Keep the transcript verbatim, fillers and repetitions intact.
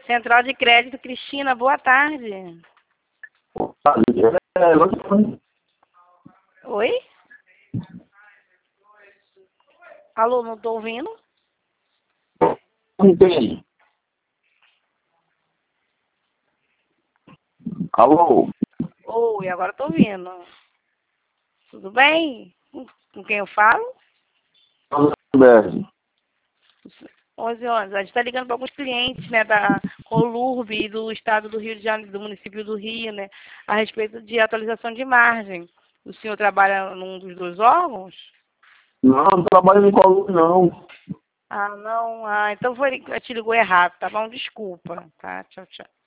Central de Crédito, Cristina, boa tarde. Oi? Alô, não estou ouvindo? Não tem. Alô? Oi, agora estou ouvindo. Tudo bem? Com quem eu falo? onze onze. A gente está ligando para alguns clientes, né, da Colurb, do estado do Rio de Janeiro, do município do Rio, né, a respeito de atualização de margem. O senhor trabalha num dos dois órgãos? Não, não trabalho em Colômbia, não. Ah, não. Ah, então foi, te ligou errado, tá bom? Desculpa, tá? Tchau, tchau.